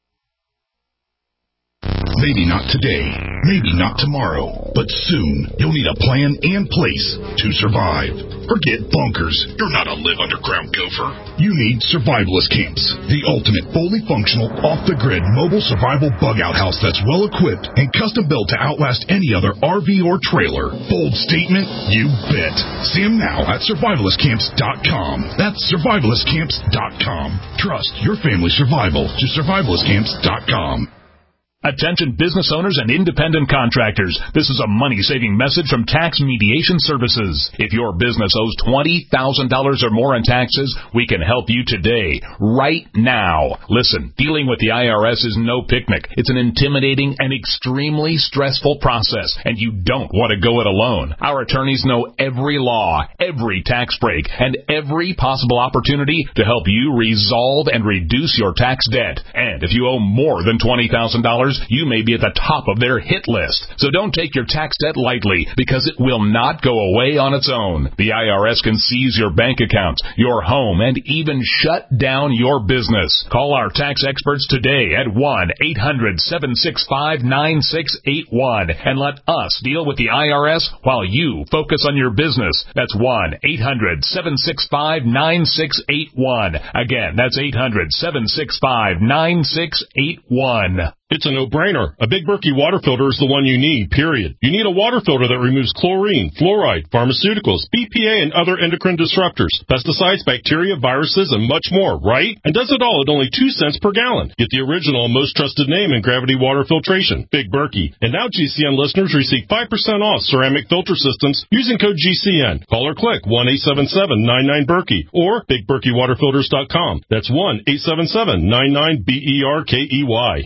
Maybe not today, maybe not tomorrow, but soon you'll need a plan and place to survive. Forget bunkers. You're not a live underground gopher. You need Survivalist Camps, the ultimate fully functional, off-the-grid mobile survival bug-out house that's well-equipped and custom-built to outlast any other R V or trailer. Bold statement? You bet. See them now at survivalist camps dot com. That's survivalist camps dot com. Trust your family's survival to survivalist camps dot com. Attention business owners and independent contractors. This is a money-saving message from Tax Mediation Services. If your business owes twenty thousand dollars or more in taxes, we can help you today, right now. Listen, dealing with the I R S is no picnic. It's an intimidating and extremely stressful process, and you don't want to go it alone. Our attorneys know every law, every tax break, and every possible opportunity to help you resolve and reduce your tax debt. And if you owe more than twenty thousand dollars, you may be at the top of their hit list. So don't take your tax debt lightly, because it will not go away on its own. The I R S can seize your bank accounts, your home, and even shut down your business. Call our tax experts today at one eight hundred seven six five nine six eight one and let us deal with the I R S while you focus on your business. That's one eight hundred seven six five nine six eight one. Again, that's eight hundred seven six five nine six eight one. It's a no-brainer. A Big Berkey water filter is the one you need, period. You need a water filter that removes chlorine, fluoride, pharmaceuticals, B P A, and other endocrine disruptors, pesticides, bacteria, viruses, and much more, right? And does it all at only two cents per gallon. Get the original and most trusted name in gravity water filtration, Big Berkey. And now G C N listeners receive five percent off ceramic filter systems using code G C N. Call or click one eight seven seven nine nine Berkey or big berkey water filters dot com. That's one eight seven seven nine nine B E R K E Y.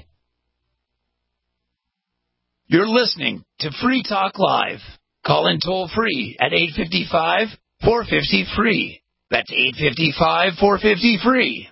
You're listening to Free Talk Live. Call in toll free at eight five five, four five zero, free. That's eight five five, four five zero, free.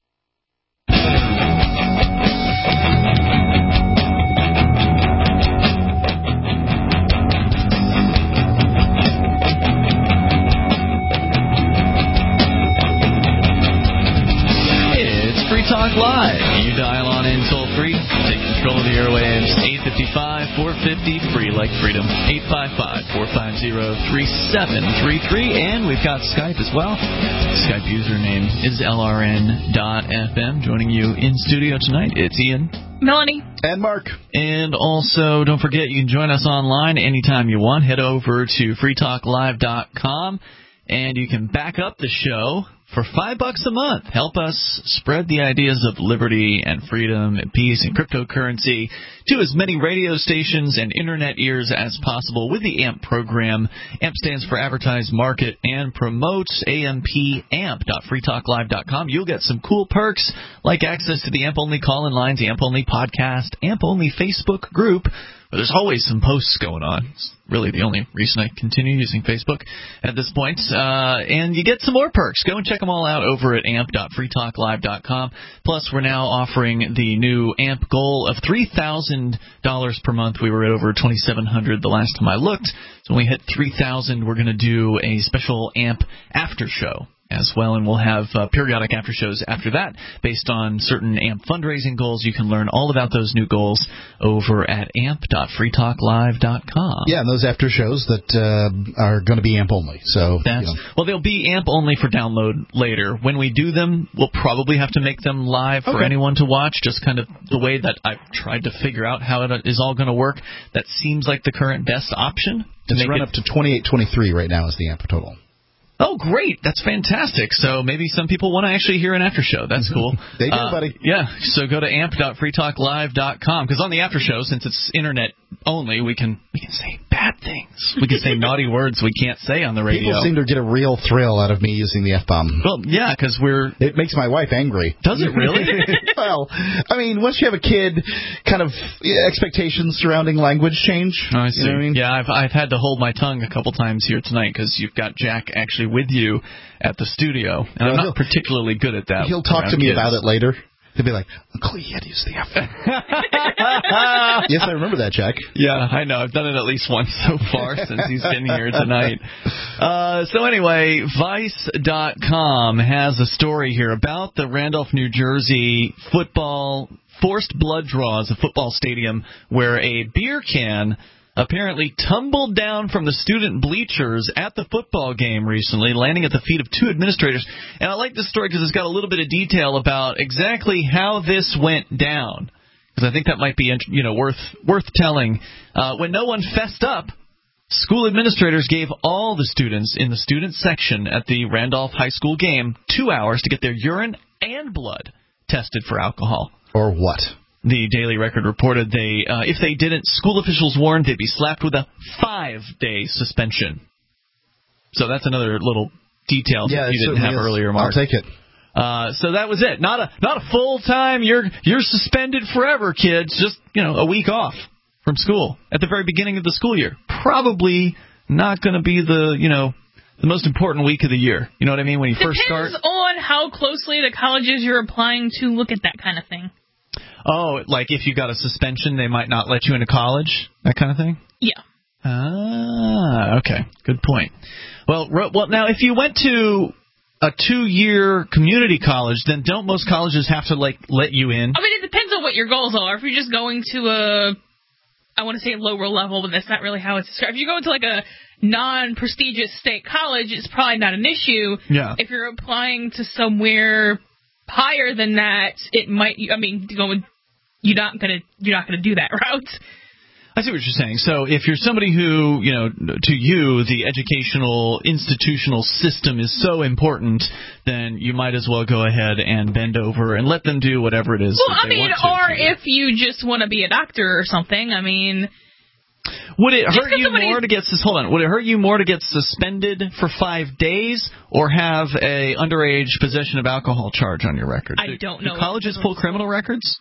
It's Free Talk Live. You dial on in toll free. Take control of the airwaves. eight five five, four five zero, free, like freedom. eight five five, four five zero, three seven three three. And we've got Skype as well. Skype username is L R N dot F M. Joining you in studio tonight, it's Ian, Melanie, and Mark. And also, don't forget, you can join us online anytime you want. Head over to free talk live dot com, and you can back up the show for five bucks a month. Help us spread the ideas of liberty and freedom and peace and cryptocurrency to as many radio stations and internet ears as possible with the A M P program. A M P stands for Advertise, Market, and Promotes. A M P amp dot free talk live dot com. You'll get some cool perks like access to the A M P-only call-in lines, the A M P-only podcast, A M P-only Facebook group. But there's always some posts going on. It's really the only reason I continue using Facebook at this point. Uh, and you get some more perks. Go and check them all out over at amp dot free talk live dot com. Plus, we're now offering the new A M P goal of three thousand dollars per month. We were at over twenty-seven hundred dollars the last time I looked. So when we hit three thousand dollars, we're going to do a special A M P after show as well, and we'll have uh, periodic after shows after that based on certain A M P fundraising goals. You can learn all about those new goals over at amp dot free talk live dot com. Yeah, and those after shows that uh, are going to be A M P only. So That's, you know. Well, they'll be A M P only for download later. When we do them, we'll probably have to make them live for okay. anyone to watch, just kind of the way that I've tried to figure out how it is all going to work. That seems like the current best option. To it's make run it up to twenty-eight twenty-three right now is the A M P total. Oh, great. That's fantastic. So maybe some people want to actually hear an after show. That's cool. They do, uh, buddy. Yeah. So go to amp dot free talk live dot com, because on the after show, since it's internet only, we can we can say bad things. We can say naughty words we can't say on the radio. People seem to get a real thrill out of me using the F-bomb. Well, yeah, because we're... It makes my wife angry. Does it really? Well, I mean, once you have a kid, kind of yeah, expectations surrounding language change. Oh, I see. You know what I mean? Yeah, I've, I've had to hold my tongue a couple times here tonight because you've got Jack actually with you at the studio, and well, I'm not particularly good at that. He'll talk to me kids. about it later. He'll be like, Uncle, you had to use the F. Yes, I remember that, Jack. Yeah, I know. I've done it at least once so far since he's been here tonight. Uh, so anyway, Vice dot com has a story here about the Randolph, New Jersey football forced blood draws, a football stadium where a beer can apparently tumbled down from the student bleachers at the football game recently, landing at the feet of two administrators. And I like this story because it's got a little bit of detail about exactly how this went down, because I think that might be, you know, worth worth telling. Uh, when no one fessed up, school administrators gave all the students in the student section at the Randolph High School game two hours to get their urine and blood tested for alcohol. Or what? The Daily Record reported they, uh, if they didn't, school officials warned they'd be slapped with a five-day suspension. So that's another little detail yeah, that you didn't have is. earlier, Mark. I'll take it. Uh, so that was it. Not a not a full time. You're you're suspended forever, kids. Just you know, a week off from school at the very beginning of the school year. Probably not going to be the you know the most important week of the year. You know what I mean? When you Depends first start. Depends on how closely the colleges you're applying to look at that kind of thing. Oh, like if you got a suspension, they might not let you into college, that kind of thing? Yeah. Ah, okay. Good point. Well, well, now if you went to a two-year community college, then don't most colleges have to like let you in? I mean, it depends on what your goals are. If you're just going to a, I want to say lower level, but that's not really how it's described. If you go to like a non-prestigious state college, it's probably not an issue. Yeah. If you're applying to somewhere higher than that, it might. I mean, going. You're not gonna you're not gonna do that route. I see what you're saying. So if you're somebody who, you know, to you, the educational institutional system is so important, then you might as well go ahead and bend over and let them do whatever it is. Well, that I they mean, want to. or if you just want to be a doctor or something, I mean. Would it hurt you more to get hold on? Would it hurt you more to get suspended for five days or have a underage possession of alcohol charge on your record? I don't know. Do colleges pull criminal records?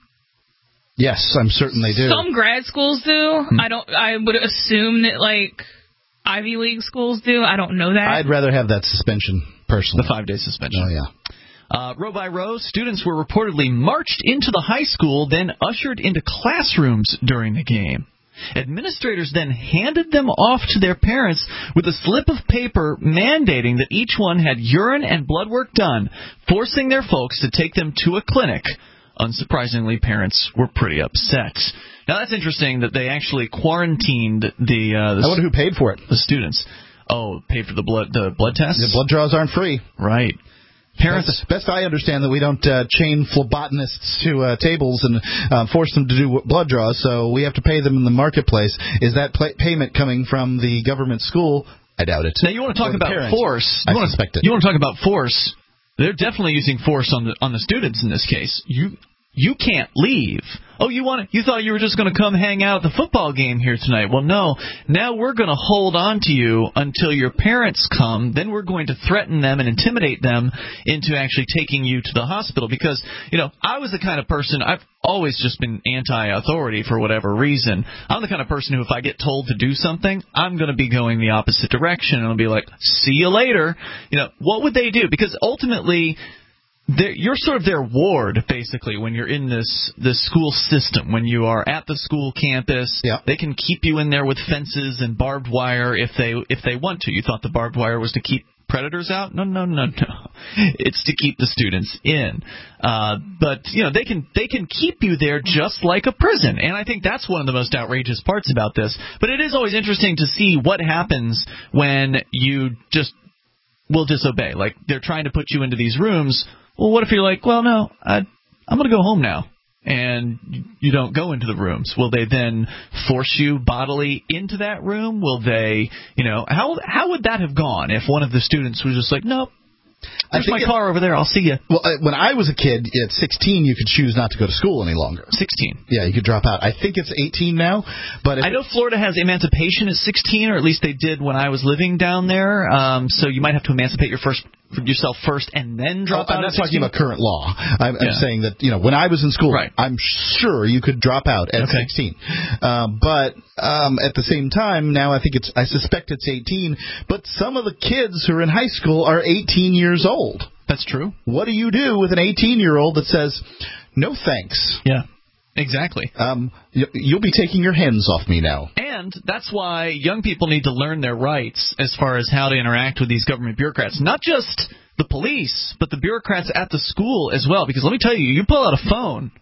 Yes, I'm certain they do. Some grad schools do. Hmm. I don't. I would assume that like Ivy League schools do. I don't know that. I'd rather have that suspension personally. The five-day suspension. Oh yeah. Uh, row by row, students were reportedly marched into the high school, then ushered into classrooms during the game. Administrators then handed them off to their parents with a slip of paper mandating that each one had urine and blood work done, forcing their folks to take them to a clinic. Unsurprisingly, parents were pretty upset. Now, that's interesting that they actually quarantined the... Uh, the I wonder who paid for it. The students. Oh, paid for the blood the blood tests? The blood draws aren't free. Right. Parents, best, best I understand that we don't uh, chain phlebotomists to uh, tables and uh, force them to do blood draws, so we have to pay them in the marketplace. Is that pay- payment coming from the government school? I doubt it. Now, you want to talk about parents? force. I You want suspect to, it. You want to talk about force. They're definitely using force on the on the students in this case. You you can't leave. Oh, you want you thought you were just going to come hang out at the football game here tonight. Well, no. Now we're going to hold on to you until your parents come. Then we're going to threaten them and intimidate them into actually taking you to the hospital. Because, you know, I was the kind of person, I've always just been anti-authority for whatever reason. I'm the kind of person who, if I get told to do something, I'm going to be going the opposite direction. And I'll be like, see you later. You know, what would they do? Because ultimately... They're, you're sort of their ward, basically, when you're in this this school system. When you are at the school campus, yep. They can keep you in there with fences and barbed wire if they if they want to. You thought the barbed wire was to keep predators out? No, no, no, no. It's to keep the students in. Uh, but you know, they can they can keep you there just like a prison, and I think that's one of the most outrageous parts about this. But it is always interesting to see what happens when you just will disobey. Like they're trying to put you into these rooms. Well, what if you're like, well, no, I, I'm going to go home now, and you don't go into the rooms? Will they then force you bodily into that room? Will they, you know, how how would that have gone if one of the students was just like, nope, there's my car over there, I'll see you? Well, uh, when I was a kid, at sixteen, you could choose not to go to school any longer. sixteen? Yeah, you could drop out. I think it's eighteen now. But I know Florida has emancipation at sixteen, or at least they did when I was living down there. Um, so you might have to emancipate your first yourself first and then drop oh, out. I'm not at talking about current law. I'm, yeah. I'm saying that, you know, when I was in school, right. I'm sure you could drop out at okay. sixteen. Uh, but um, at the same time, now I think it's, I suspect it's eighteen. But some of the kids who are in high school are eighteen years old. That's true. What do you do with an eighteen-year-old that says, no thanks? Yeah. Exactly. Um, you'll be taking your hands off me now. And that's why young people need to learn their rights as far as how to interact with these government bureaucrats. Not just the police, but the bureaucrats at the school as well. Because let me tell you, you pull out a phone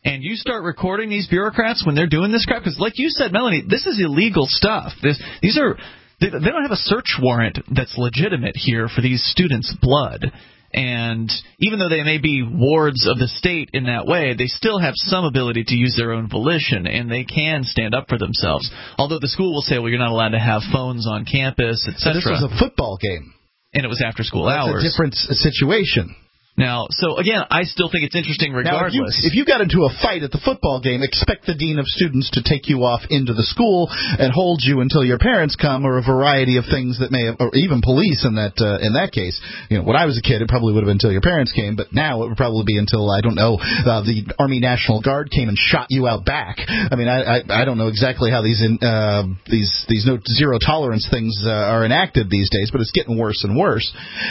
and you start recording these bureaucrats when they're doing this crap, because like you said, Melanie, this is illegal stuff. This, these are they, they don't have a search warrant that's legitimate here for these students' blood. And even though they may be wards of the state in that way, they still have some ability to use their own volition, and they can stand up for themselves. Although the school will say, well, you're not allowed to have phones on campus, et cetera. So this was a football game. And it was after school That's hours. It's a different situation. Now, so again, I still think it's interesting regardless. Now, if, you, if you got into a fight at the football game, expect the dean of students to take you off into the school and hold you until your parents come, or a variety of things that may have, or even police in that uh, in that case. You know, when I was a kid, it probably would have been until your parents came, but now it would probably be until, I don't know, uh, the Army National Guard came and shot you out back. I mean, I I, I don't know exactly how these in, uh, these these no zero tolerance things uh, are enacted these days, but it's getting worse and worse.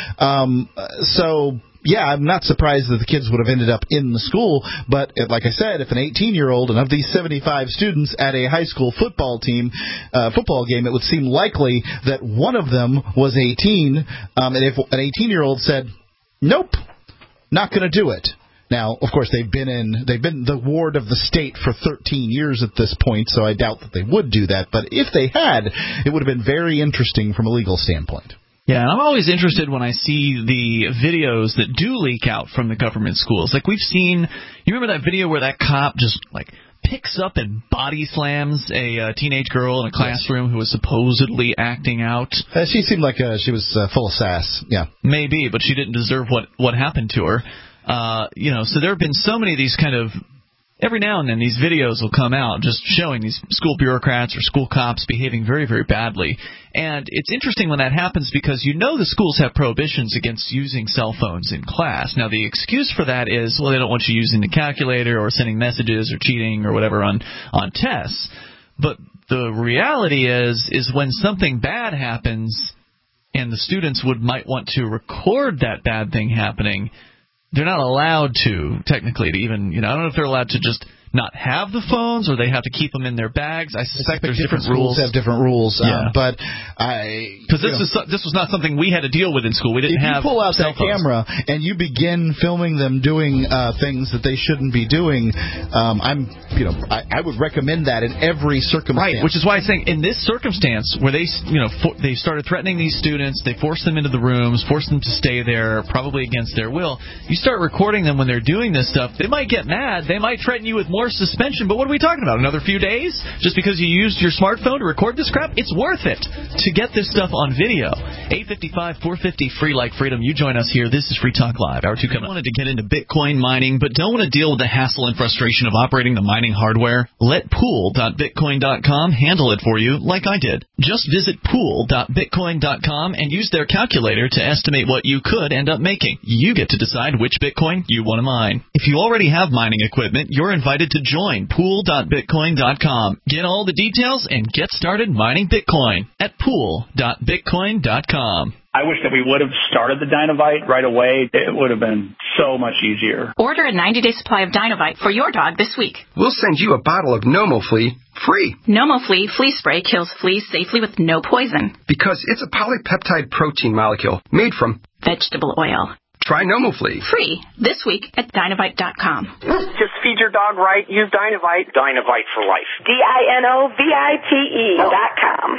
Um, so. Yeah, I'm not surprised that the kids would have ended up in the school, but like I said, if an eighteen-year-old, and of these seventy-five students at a high school football team, uh, football game, it would seem likely that one of them was eighteen, um, and if an eighteen-year-old said, nope, not going to do it. Now, of course, they've been in they've been the ward of the state for thirteen years at this point, so I doubt that they would do that, but if they had, it would have been very interesting from a legal standpoint. Yeah, and I'm always interested when I see the videos that do leak out from the government schools. Like we've seen, you remember that video where that cop just like picks up and body slams a uh, teenage girl in a classroom who was supposedly acting out? Uh, she seemed like uh, she was uh, full of sass. Yeah, maybe, but she didn't deserve what what happened to her. Uh, you know, so there have been so many of these kind of. Every now and then these videos will come out just showing these school bureaucrats or school cops behaving very, very badly. And it's interesting when that happens because you know the schools have prohibitions against using cell phones in class. Now, the excuse for that is, well, they don't want you using the calculator or sending messages or cheating or whatever on, on tests. But the reality is, is when something bad happens and the students would might want to record that bad thing happening, they're not allowed to, technically, to even, you know, I don't know if they're allowed to just not have the phones or they have to keep them in their bags. I suspect there's different, different rules. Schools have different rules. Yeah. Um, but I... Because this, is, this was not something we had to deal with in school. We didn't if have you pull out cell that phones. camera and you begin filming them doing uh, things that they shouldn't be doing, um, I'm, you know, I, I would recommend that in every circumstance. Right, which is why I'm saying in this circumstance where they, you know, for, they started threatening these students, they forced them into the rooms, forced them to stay there, probably against their will. You start recording them when they're doing this stuff, they might get mad, they might threaten you with more suspension, but what are we talking about? Another few days? Just because you used your smartphone to record this crap? It's worth it to get this stuff on video. eight five five, four five zero, free like freedom. You join us here. This is Free Talk Live. Hour two coming. Wanted to get into Bitcoin mining, but don't want to deal with the hassle and frustration of operating the mining hardware? Let pool dot bitcoin dot com handle it for you like I did. Just visit pool dot bitcoin dot com and use their calculator to estimate what you could end up making. You get to decide which Bitcoin you want to mine. If you already have mining equipment, you're invited to join pool dot bitcoin dot com. Get all the details and get started mining Bitcoin at pool dot bitcoin dot com. I wish that we would have started the Dynovite right away. It would have been so much easier. Order a ninety-day supply of Dynovite for your dog this week. We'll send you a bottle of NomoFlea free. NomoFlea flea spray kills fleas safely with no poison. Because it's a polypeptide protein molecule made from vegetable oil. Try NomoFlea. Free this week at Dynovite dot com. Just feed your dog right. Use Dynovite. Dynovite for life. D I N O V I T E dot com.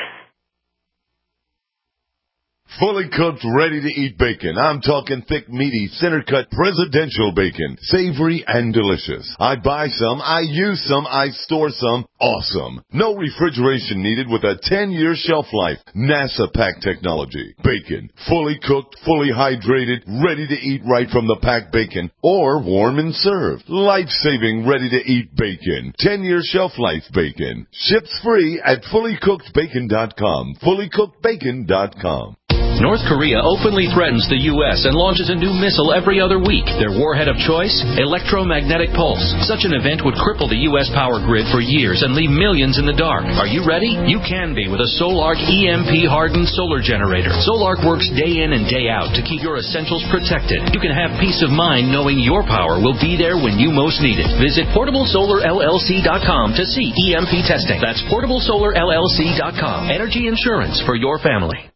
Fully cooked, ready-to-eat bacon. I'm talking thick, meaty, center-cut presidential bacon. Savory and delicious. I buy some, I use some, I store some. Awesome. No refrigeration needed with a ten-year shelf life. NASA pack technology. Bacon. Fully cooked, fully hydrated, ready to eat right from the packed bacon. Or warm and served. Life-saving, ready-to-eat bacon. ten-year shelf life bacon. Ships free at fully cooked bacon dot com. fully cooked bacon dot com. North Korea openly threatens the U S and launches a new missile every other week. Their warhead of choice? Electromagnetic pulse. Such an event would cripple the U S power grid for years and leave millions in the dark. Are you ready? You can be with a Solark E M P-hardened solar generator. Solark works day in and day out to keep your essentials protected. You can have peace of mind knowing your power will be there when you most need it. Visit portable solar L L C dot com to see E M P testing. That's portable solar L L C dot com. Energy insurance for your family.